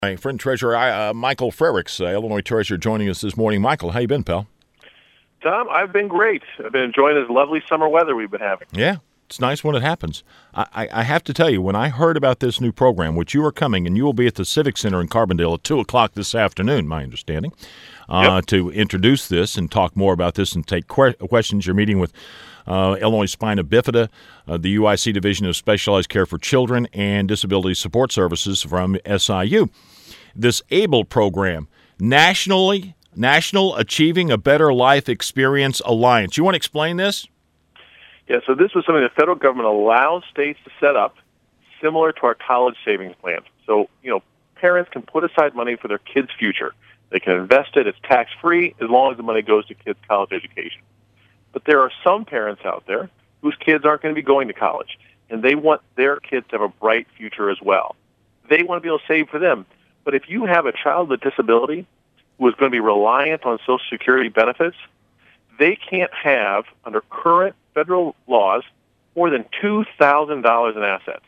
My friend Treasurer Michael Frerichs, Illinois Treasurer, joining us this morning. Michael, how you been, pal? Tom, I've been great. I've been enjoying this lovely summer weather we've been having. Yeah, it's nice when it happens. I have to tell you, when I heard about this new program, which you are coming, and you will be at the Civic Center in Carbondale at 2 o'clock this afternoon, my understanding, to introduce this and talk more about this and take questions. You're meeting with Illinois Spina Bifida, the UIC Division of Specialized Care for Children and Disability Support Services from SIU. This ABLE program, National Achieving a Better Life Experience Alliance. You want to explain this? Yeah, so this was something the federal government allows states to set up, similar to our college savings plan. So, parents can put aside money for their kids' future. They can invest it. It's tax-free as long as the money goes to kids' college education. But there are some parents out there whose kids aren't going to be going to college, and they want their kids to have a bright future as well. They want to be able to save for them. But if you have a child with a disability who is going to be reliant on Social Security benefits, they can't have, under current federal laws, more than $2,000 in assets.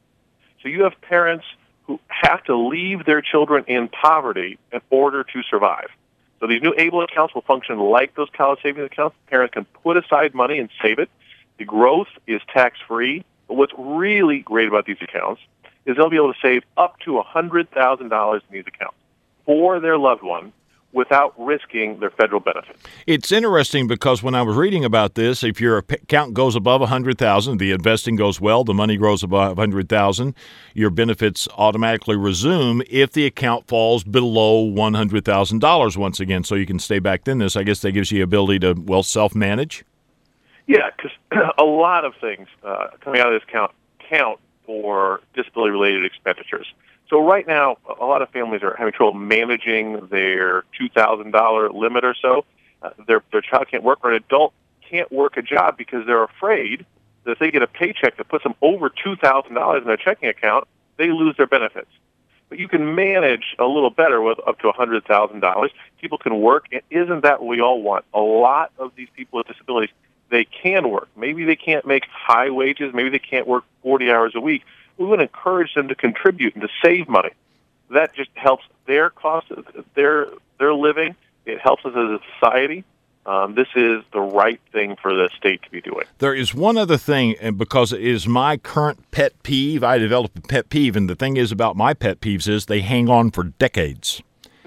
So you have parents who have to leave their children in poverty in order to survive. So these new ABLE accounts will function like those college savings accounts. Parents can put aside money and save it. The growth is tax-free. But what's really great about these accounts is they'll be able to save up to $100,000 in these accounts for their loved one without risking their federal benefits. It's interesting because when I was reading about this, if your account goes above $100,000, the investing goes well, the money grows above $100,000, your benefits automatically resume if the account falls below $100,000 once again. So you can stay back in this. I guess that gives you the ability to, self-manage? Yeah, because a lot of things coming out of this count for disability-related expenditures. So right now, a lot of families are having trouble managing their $2,000 limit or so. Their child can't work, or an adult can't work a job because they're afraid that if they get a paycheck that puts them over $2,000 in their checking account, they lose their benefits. But you can manage a little better with up to $100,000. People can work, and isn't that what we all want? A lot of these people with disabilities, they can work. Maybe they can't make high wages. Maybe they can't work 40 hours a week. We would encourage them to contribute and to save money. That just helps their cost of their living. It helps us as a society. This is the right thing for the state to be doing. There is one other thing, and because it is my current pet peeve, I developed a pet peeve, and the thing is about my pet peeves is they hang on for decades.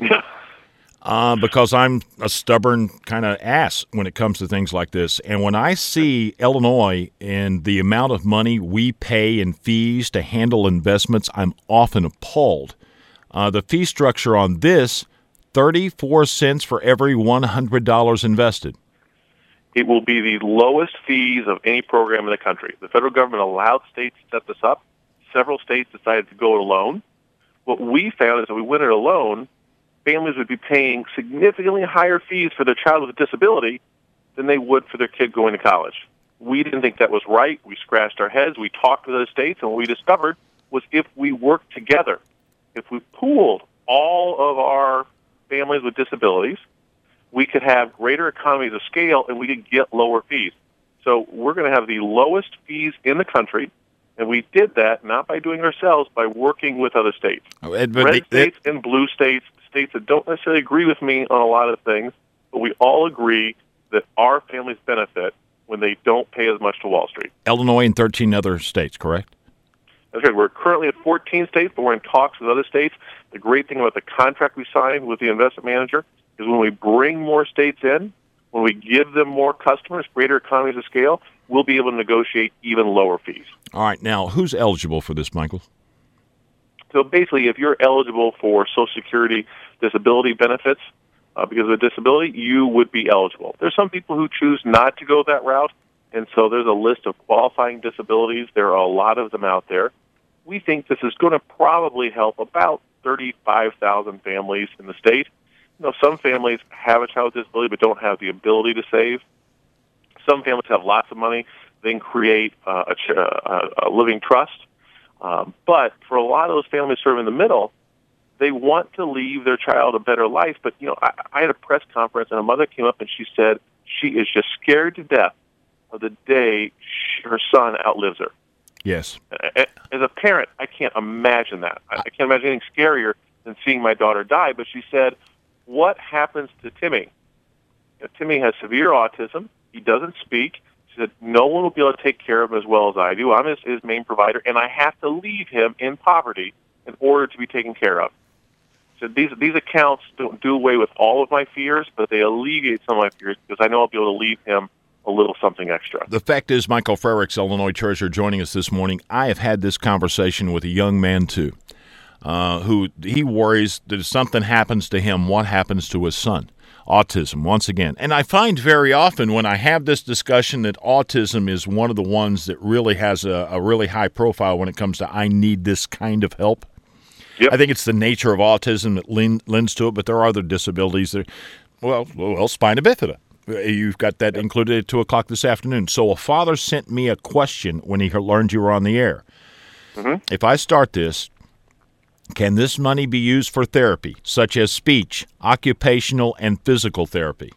Because I'm a stubborn kind of ass when it comes to things like this. And when I see Illinois and the amount of money we pay in fees to handle investments, I'm often appalled. The fee structure on this, 34 cents for every $100 invested. It will be the lowest fees of any program in the country. The federal government allowed states to set this up. Several states decided to go it alone. What we found is that we went it alone, families would be paying significantly higher fees for their child with a disability than they would for their kid going to college. We didn't think that was right. We scratched our heads. We talked with other states, and what we discovered was if we worked together, if we pooled all of our families with disabilities, we could have greater economies of scale, and we could get lower fees. So we're going to have the lowest fees in the country, and we did that not by doing it ourselves, by working with other states. Red states and blue states, states that don't necessarily agree with me on a lot of things, but we all agree that our families benefit when they don't pay as much to Wall Street. Illinois and 13 other states, correct? That's right. We're currently at 14 states, but we're in talks with other states. The great thing about the contract we signed with the investment manager is when we bring more states in, when we give them more customers, greater economies of scale, we'll be able to negotiate even lower fees. All right. Now, who's eligible for this, Michael? So basically, if you're eligible for Social Security disability benefits because of a disability, you would be eligible. There's some people who choose not to go that route, and so there's a list of qualifying disabilities. There are a lot of them out there. We think this is going to probably help about 35,000 families in the state. Some families have a child with disability but don't have the ability to save. Some families have lots of money. They can create a living trust. But for a lot of those families sort of in the middle, they want to leave their child a better life. But, I had a press conference, and a mother came up and she said she is just scared to death of the day her son outlives her. Yes. As a parent, I can't imagine that. I can't imagine anything scarier than seeing my daughter die. But she said, what happens to Timmy? Timmy has severe autism. He doesn't speak. She said, no one will be able to take care of him as well as I do. I'm his main provider, and I have to leave him in poverty in order to be taken care of. So these accounts don't do away with all of my fears, but they alleviate some of my fears because I know I'll be able to leave him a little something extra. The fact is, Michael Frerichs, Illinois treasurer, joining us this morning. I have had this conversation with a young man, too, who he worries that if something happens to him, what happens to his son? Autism, once again. And I find very often when I have this discussion that autism is one of the ones that really has a really high profile when it comes to I need this kind of help. Yep. I think it's the nature of autism that lends to it, but there are other disabilities that, well, spina bifida. You've got that included at 2 o'clock this afternoon. So a father sent me a question when he learned you were on the air. Mm-hmm. If I start this, can this money be used for therapy, such as speech, occupational, and physical therapy?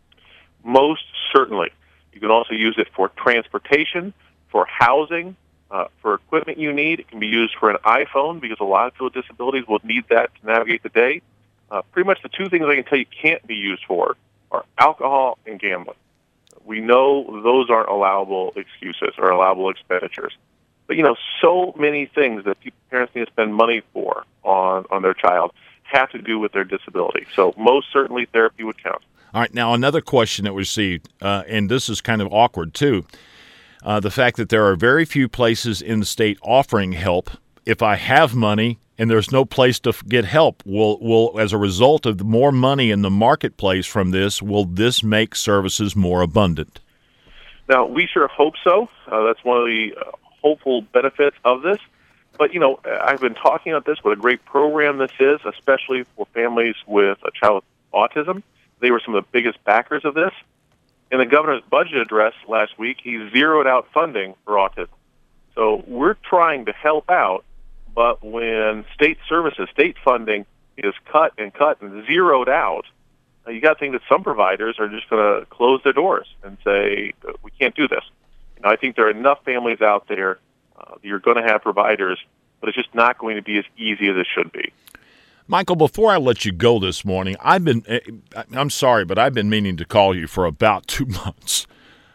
Most certainly. You can also use it for transportation, for housing, for equipment you need. It can be used for an iPhone because a lot of people with disabilities will need that to navigate the day. Pretty much the two things I can tell you can't be used for are alcohol and gambling. We know those aren't allowable excuses or allowable expenditures. But, so many things that parents need to spend money for on their child have to do with their disability. So most certainly therapy would count. All right. Now, another question that we received, and this is kind of awkward, too. The fact that there are very few places in the state offering help. If I have money and there's no place to get help, will as a result of more money in the marketplace from this, will this make services more abundant? Now, we sure hope so. That's one of the hopeful benefits of this. But, I've been talking about this, what a great program this is, especially for families with a child with autism. They were some of the biggest backers of this. In the governor's budget address last week, he zeroed out funding for autism. So we're trying to help out, but when state services, state funding is cut and zeroed out, you got to think that some providers are just going to close their doors and say, we can't do this. I think there are enough families out there that you're going to have providers, but it's just not going to be as easy as it should be. Michael, before I let you go this morning, I'm sorry, but I've been meaning to call you for about 2 months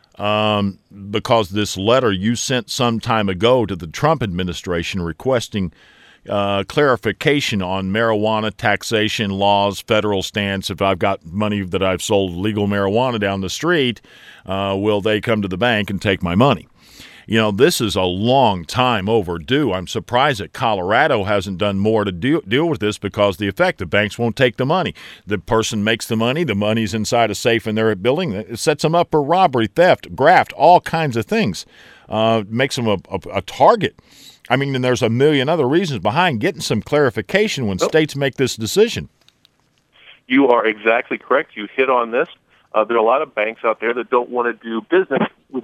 because this letter you sent some time ago to the Trump administration requesting clarification on marijuana taxation laws, federal stance. If I've got money that I've sold legal marijuana down the street, will they come to the bank and take my money? This is a long time overdue. I'm surprised that Colorado hasn't done more to deal with this because the banks won't take the money. The person makes the money's inside a safe in their building. It sets them up for robbery, theft, graft, all kinds of things. Makes them a target. I mean, and there's a million other reasons behind getting some clarification when states make this decision. You are exactly correct. You hit on this. There are a lot of banks out there that don't want to do business with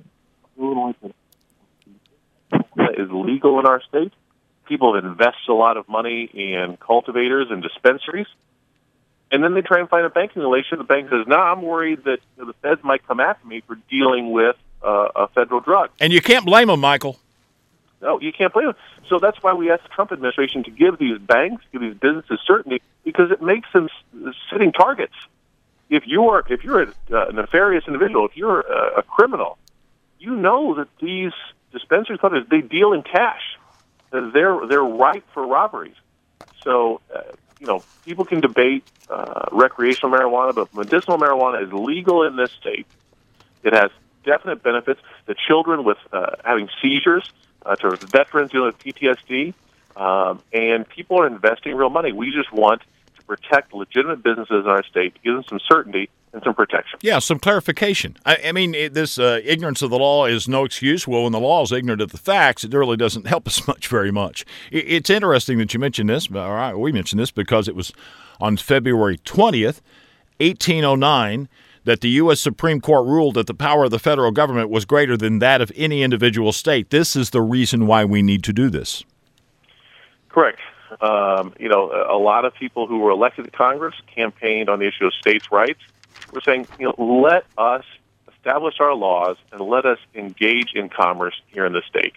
that is legal in our state. People invest a lot of money in cultivators and dispensaries, and then they try and find a banking relationship. The bank says, I'm worried that the feds might come after me for dealing with a federal drug. And you can't blame them, Michael. No, you can't blame them. So that's why we asked the Trump administration to give these banks, give these businesses certainty, because it makes them sitting targets. If you're a nefarious individual, if you're a criminal, you know that these dispensaries, they deal in cash. They're ripe for robberies. So, people can debate recreational marijuana, but medicinal marijuana is legal in this state. It has definite benefits. The children with having seizures, to veterans dealing with PTSD, and people are investing real money. We just want to protect legitimate businesses in our state, give them some certainty and some protection. Yeah, some clarification. I mean, this ignorance of the law is no excuse. Well, when the law is ignorant of the facts, it really doesn't help us very much. It's interesting that you mentioned this. All right, we mentioned this because it was on February 20th, 1809, that the U.S. Supreme Court ruled that the power of the federal government was greater than that of any individual state. This is the reason why we need to do this. Correct. A lot of people who were elected to Congress campaigned on the issue of states' rights. We're saying, let us establish our laws and let us engage in commerce here in the state.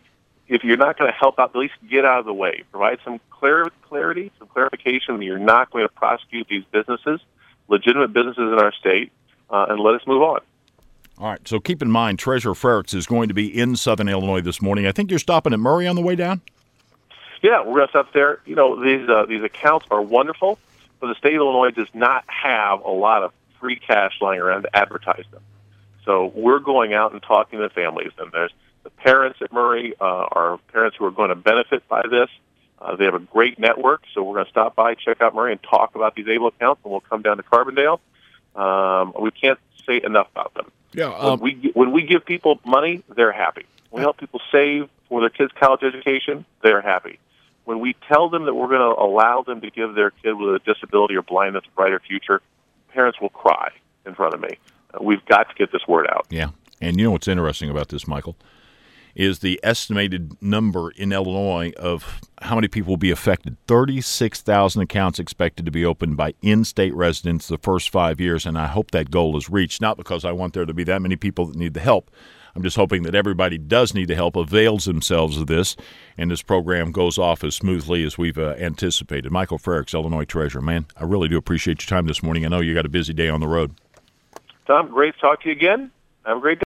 if you're not going to help out, at least get out of the way. Provide some clarity, some clarification that you're not going to prosecute these businesses, legitimate businesses in our state, and let us move on. All right, so keep in mind, Treasurer Frerichs is going to be in Southern Illinois this morning. I think you're stopping at Murray on the way down? Yeah, we're going to stop there. You know, these accounts are wonderful, but the state of Illinois does not have a lot of free cash lying around to advertise them. So we're going out and talking to families, and there's the parents at Murray are parents who are going to benefit by this. They have a great network, so we're going to stop by, check out Murray, and talk about these ABLE accounts, and we'll come down to Carbondale. We can't say enough about them. Yeah. When we give people money, they're happy. When we help people save for their kids' college education, they're happy. When we tell them that we're going to allow them to give their kid with a disability or blindness a brighter future, parents will cry in front of me. We've got to get this word out. Yeah. And you know what's interesting about this, Michael, is the estimated number in Illinois of how many people will be affected. 36,000 accounts expected to be opened by in-state residents the first 5 years, and I hope that goal is reached, not because I want there to be that many people that need the help. I'm just hoping that everybody does need the help, avails themselves of this, and this program goes off as smoothly as we've anticipated. Michael Frerichs, Illinois Treasurer. Man, I really do appreciate your time this morning. I know you got a busy day on the road. Tom, great to talk to you again. Have a great day.